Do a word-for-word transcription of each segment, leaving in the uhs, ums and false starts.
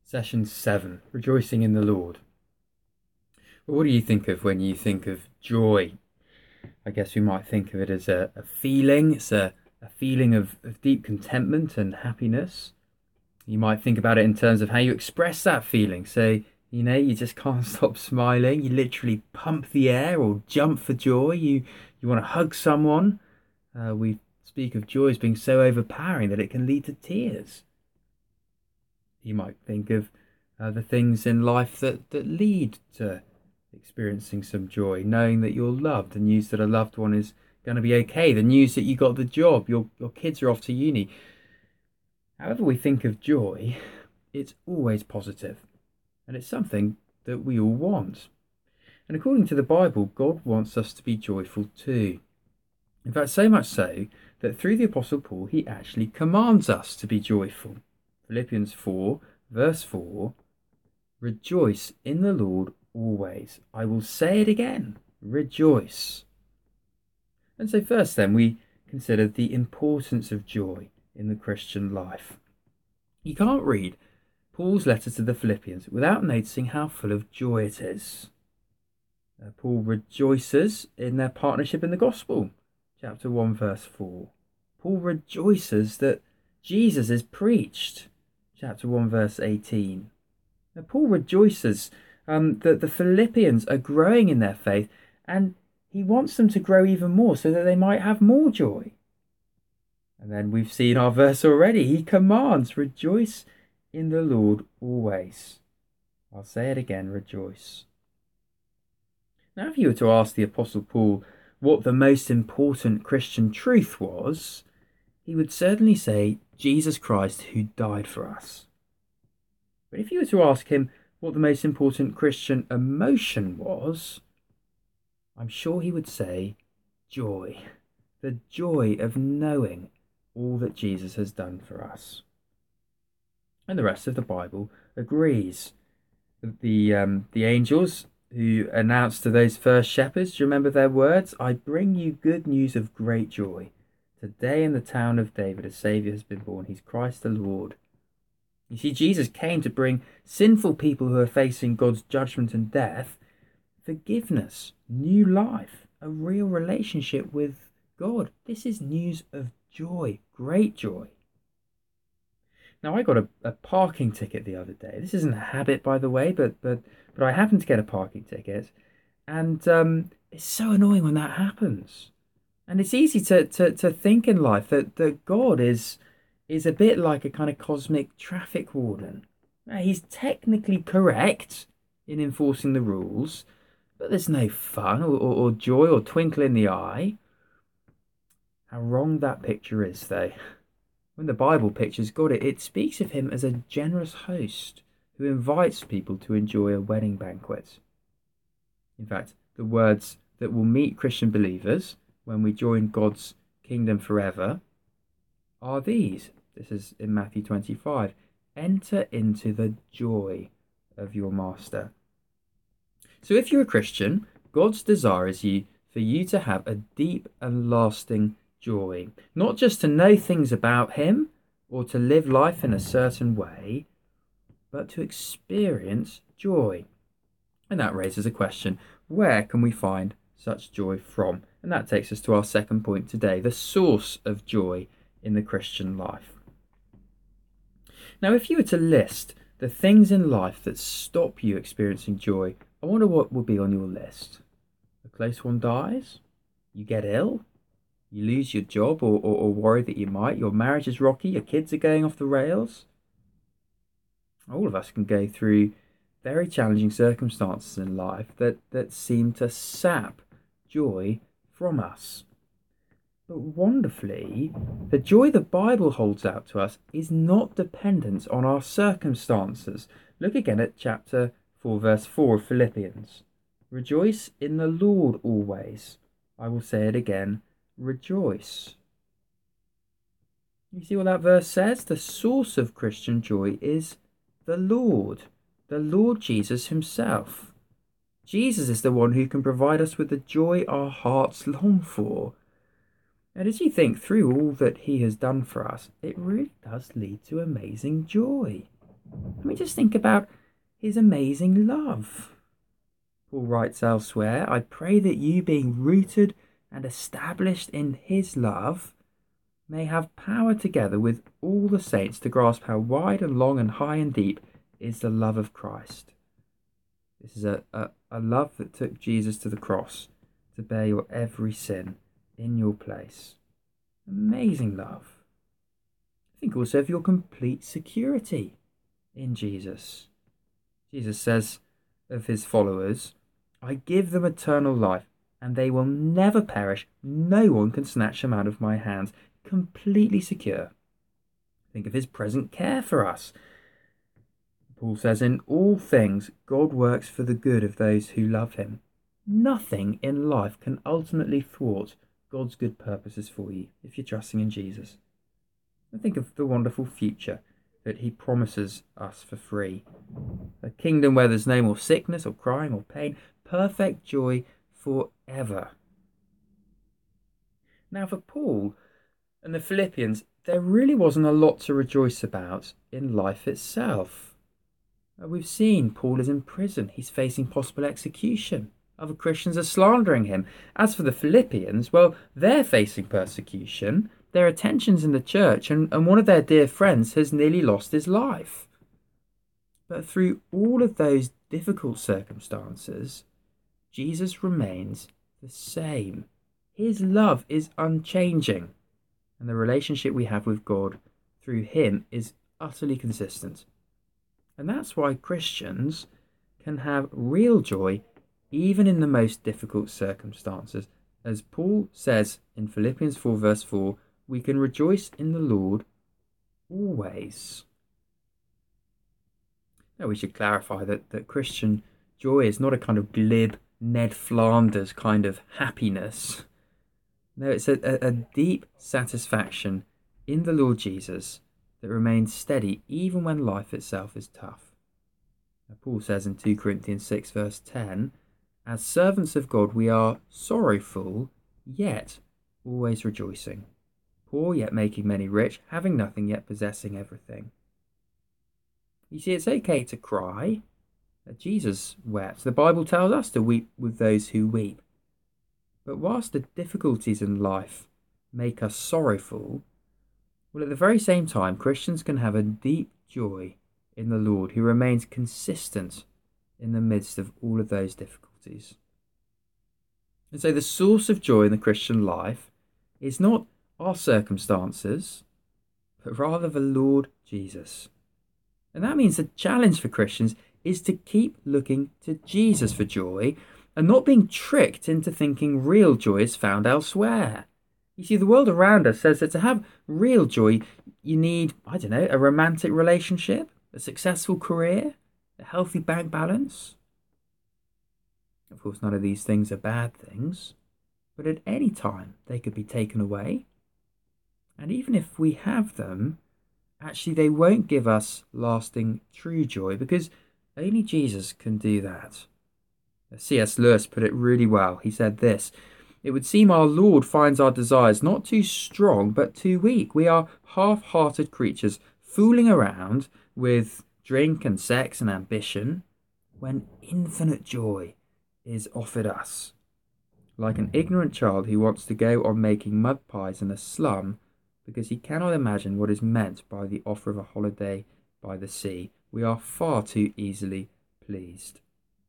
Session seven, Rejoicing in the Lord. Well, what do you think of when you think of joy? I guess we might think of it as a, a feeling. It's a, a feeling of, of deep contentment and happiness. You might think about it in terms of how you express that feeling. So, you know, you just can't stop smiling. You literally pump the air or jump for joy. You, you want to hug someone. Uh, we speak of joy as being so overpowering that it can lead to tears. You might think of uh, the things in life that, that lead to experiencing some joy, knowing that you're loved, the news that a loved one is going to be okay, the news that you got the job, your, your kids are off to uni. However we think of joy, it's always positive, and it's something that we all want. And according to the Bible, God wants us to be joyful too. In fact, so much so that through the Apostle Paul, he actually commands us to be joyful. Philippians four, verse four, rejoice in the Lord always. I will say it again, rejoice. And so first then, we consider the importance of joy in the Christian life. You can't read Paul's letter to the Philippians without noticing how full of joy it is. Uh, Paul rejoices in their partnership in the gospel, chapter one, verse four. Paul rejoices that Jesus is preached, chapter one, verse eighteen. Now, Paul rejoices um, that the Philippians are growing in their faith, and he wants them to grow even more so that they might have more joy. And then we've seen our verse already. He commands, rejoice in the Lord always. I'll say it again, rejoice. Now, if you were to ask the Apostle Paul what the most important Christian truth was, he would certainly say Jesus Christ who died for us. But if you were to ask him what the most important Christian emotion was, I'm sure he would say joy. The joy of knowing all that Jesus has done for us. And the rest of the Bible agrees. The, um, the angels who announced to those first shepherds, do you remember their words? I bring you good news of great joy. Today in the town of David, a Saviour has been born. He's Christ the Lord. You see, Jesus came to bring sinful people who are facing God's judgment and death forgiveness, new life, a real relationship with God. This is news of joy, great joy. Now, I got a, a parking ticket the other day. This isn't a habit, by the way, but but but I happened to get a parking ticket, and um, it's so annoying when that happens. And it's easy to, to, to think in life that, that God is is a bit like a kind of cosmic traffic warden. Now, he's technically correct in enforcing the rules, but there's no fun or, or, or joy or twinkle in the eye. How wrong that picture is, though. When the Bible pictures God, it, it speaks of him as a generous host who invites people to enjoy a wedding banquet. In fact, the words that will meet Christian believers when we join God's kingdom forever are these. This is in Matthew twenty-five. Enter into the joy of your master. So if you're a Christian, God's desire is you for you to have a deep and lasting joy. Not just to know things about him or to live life in a certain way, but to experience joy. And that raises a question. Where can we find such joy from? And that takes us to our second point today, the source of joy in the Christian life. Now, if you were to list the things in life that stop you experiencing joy, I wonder what would be on your list. A close one dies, you get ill, you lose your job or, or, or worry that you might, your marriage is rocky, your kids are going off the rails. All of us can go through very challenging circumstances in life that, that seem to sap joy from us. But wonderfully, the joy the Bible holds out to us is not dependent on our circumstances. Look again at chapter four, verse four of Philippians. Rejoice in the Lord always. I will say it again, rejoice. You see what that verse says? The source of Christian joy is the Lord, the Lord Jesus himself. Jesus is the one who can provide us with the joy our hearts long for. And as you think through all that he has done for us, it really does lead to amazing joy. Let me just think about his amazing love. Paul writes elsewhere, I pray that you, being rooted and established in his love, may have power together with all the saints to grasp how wide and long and high and deep is the love of Christ. This is a, a, a love that took Jesus to the cross to bear your every sin in your place. Amazing love. Think also of your complete security in Jesus. Jesus says of his followers, I give them eternal life, and they will never perish. No one can snatch them out of my hands. Completely secure. Think of his present care for us. Paul says, in all things, God works for the good of those who love him. Nothing in life can ultimately thwart God's good purposes for you if you're trusting in Jesus. And think of the wonderful future that he promises us for free. A kingdom where there's no more sickness or crying or pain. Perfect joy forever. Now for Paul and the Philippians, there really wasn't a lot to rejoice about in life itself. We've seen Paul is in prison. He's facing possible execution. Other Christians are slandering him. As for the Philippians, well, they're facing persecution. There are tensions in the church, and, and one of their dear friends has nearly lost his life. But through all of those difficult circumstances, Jesus remains the same. His love is unchanging, and the relationship we have with God through him is utterly consistent. And that's why Christians can have real joy even in the most difficult circumstances. As Paul says in Philippians four verse four, we can rejoice in the Lord always. Now we should clarify that, that Christian joy is not a kind of glib Ned Flanders kind of happiness. No, it's a, a, a deep satisfaction in the Lord Jesus that remains steady even when life itself is tough. Now, Paul says in two Corinthians six verse ten, as servants of God we are sorrowful, yet always rejoicing. Poor, yet making many rich, having nothing, yet possessing everything. You see, it's okay to cry. Jesus wept. The Bible tells us to weep with those who weep. But whilst the difficulties in life make us sorrowful, well, at the very same time, Christians can have a deep joy in the Lord who remains consistent in the midst of all of those difficulties. And so the source of joy in the Christian life is not our circumstances, but rather the Lord Jesus. And that means the challenge for Christians is to keep looking to Jesus for joy and not being tricked into thinking real joy is found elsewhere. You see, the world around us says that to have real joy, you need, I don't know, a romantic relationship, a successful career, a healthy bank balance. Of course, none of these things are bad things, but at any time they could be taken away. And even if we have them, actually they won't give us lasting true joy because only Jesus can do that. C S Lewis put it really well. He said this, it would seem our Lord finds our desires not too strong but too weak. We are half-hearted creatures fooling around with drink and sex and ambition when infinite joy is offered us. Like an ignorant child who wants to go on making mud pies in a slum because he cannot imagine what is meant by the offer of a holiday by the sea. We are far too easily pleased.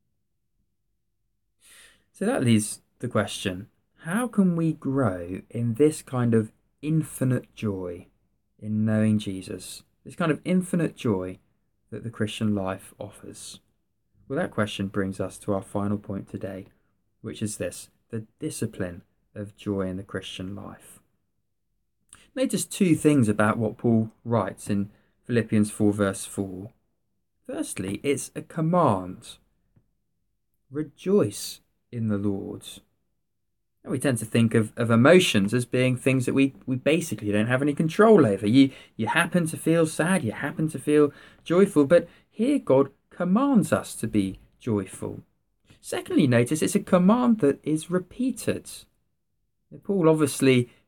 So that leaves the question, how can we grow in this kind of infinite joy in knowing Jesus? This kind of infinite joy that the Christian life offers? Well, that question brings us to our final point today, which is this, the discipline of joy in the Christian life. Notice two things about what Paul writes in Philippians four verse four. Firstly, it's a command. Rejoice in the Lord. And we tend to think of, of emotions as being things that we, we basically don't have any control over. You, you happen to feel sad, you happen to feel joyful, but here God commands us to be joyful. Secondly, notice it's a command that is repeated. Paul obviously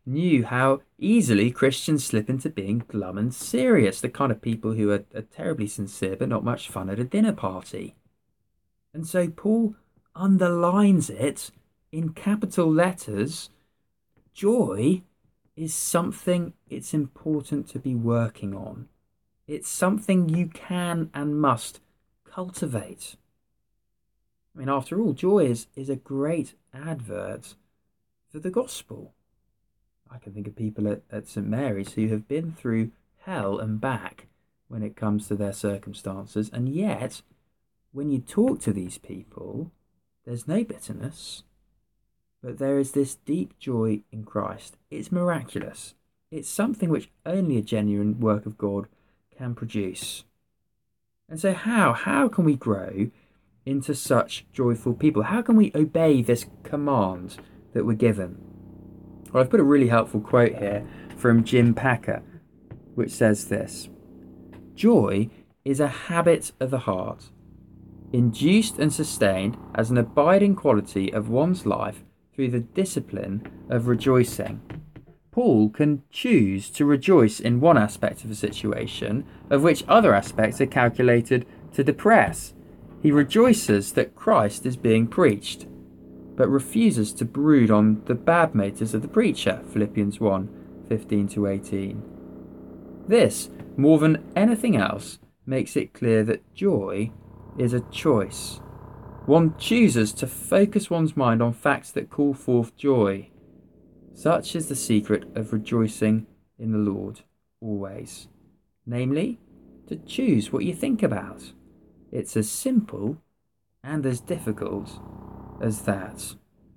knew how easily Christians slip into being glum and serious, the kind of people who are, are terribly sincere but not much fun at a dinner party. And so Paul underlines it in capital letters. Joy is something it's important to be working on. It's something you can and must cultivate. I mean, after all, joy is, is a great advert for the gospel. I can think of people at, at Saint Mary's who have been through hell and back when it comes to their circumstances, and yet, when you talk to these people, there's no bitterness, but there is this deep joy in Christ. It's miraculous. It's something which only a genuine work of God can produce. And so how? How can we grow into such joyful people? How can we obey this command that we're given? Well, I've put a really helpful quote here from Jim Packer, which says this: "Joy is a habit of the heart, induced and sustained as an abiding quality of one's life through the discipline of rejoicing." Paul can choose to rejoice in one aspect of a situation of which other aspects are calculated to depress. He rejoices that Christ is being preached, but refuses to brood on the bad motives of the preacher, Philippians one, fifteen to eighteen. This, more than anything else, makes it clear that joy is a choice. One chooses to focus one's mind on facts that call forth joy. Such is the secret of rejoicing in the Lord always, namely, to choose what you think about. It's as simple and as difficult as that.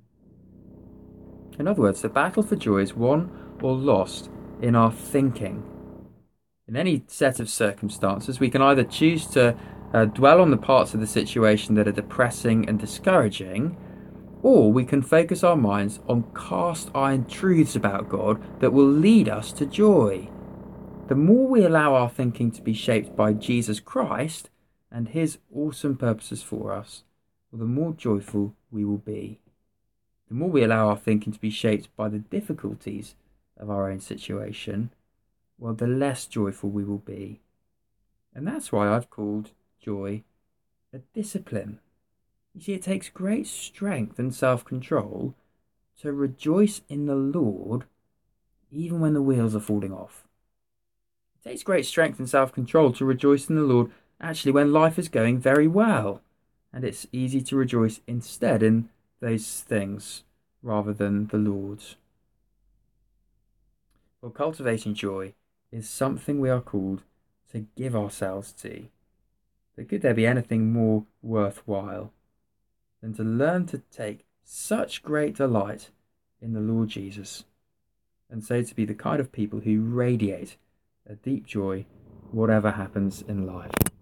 In other words, the battle for joy is won or lost in our thinking. In any set of circumstances, we can either choose to uh, dwell on the parts of the situation that are depressing and discouraging, or we can focus our minds on cast iron truths about God that will lead us to joy. The more we allow our thinking to be shaped by Jesus Christ and his awesome purposes for us, well, the more joyful we will be. The more we allow our thinking to be shaped by the difficulties of our own situation, well, the less joyful we will be. And that's why I've called joy a discipline. You see, it takes great strength and self-control to rejoice in the Lord even when the wheels are falling off. It takes great strength and self-control to rejoice in the Lord actually when life is going very well. And it's easy to rejoice instead in those things rather than the Lord's. Well, cultivating joy is something we are called to give ourselves to. But could there be anything more worthwhile than to learn to take such great delight in the Lord Jesus, and so to be the kind of people who radiate a deep joy whatever happens in life?